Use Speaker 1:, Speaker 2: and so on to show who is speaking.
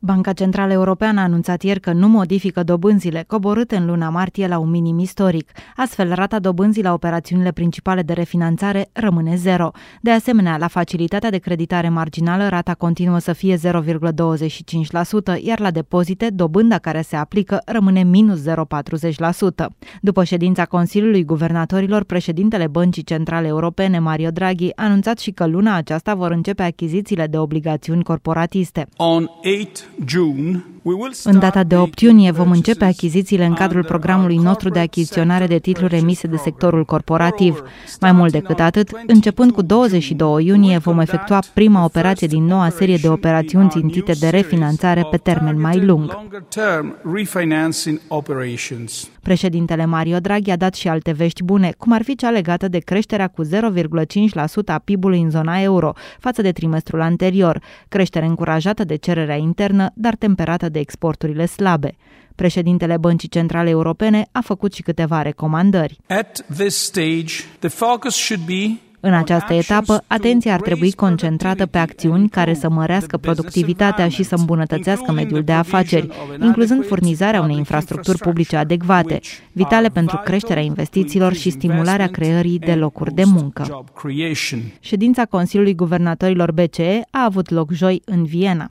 Speaker 1: Banca Centrală Europeană a anunțat ieri că nu modifică dobânzile, coborâte în luna martie la un minim istoric. Astfel, rata dobânzii la operațiunile principale de refinanțare rămâne zero. De asemenea, la facilitatea de creditare marginală, rata continuă să fie 0,25%, iar la depozite, dobânda care se aplică rămâne minus 0,40%. După ședința Consiliului Guvernatorilor, președintele Băncii Centrale Europene, Mario Draghi, a anunțat și că luna aceasta vor începe achizițiile de obligațiuni corporatiste. În data de 8 iunie vom începe achizițiile în cadrul programului nostru de achiziționare de titluri emise de sectorul corporativ. Mai mult decât atât, începând cu 22 iunie vom efectua prima operație din noua serie de operațiuni țintite de refinanțare pe termen mai lung. Președintele Mario Draghi a dat și alte vești bune, cum ar fi cea legată de creșterea cu 0,5% a PIB-ului în zona euro față de trimestrul anterior, creștere încurajată de cererea internă, dar temperată de exporturile slabe. Președintele Băncii Centrale Europene a făcut și câteva recomandări. În această etapă, atenția ar trebui concentrată pe acțiuni care să mărească productivitatea și să îmbunătățească mediul de afaceri, incluzând furnizarea unei infrastructuri publice adecvate, vitale pentru creșterea investițiilor și stimularea creării de locuri de muncă. Ședința Consiliului Guvernatorilor BCE a avut loc joi în Viena.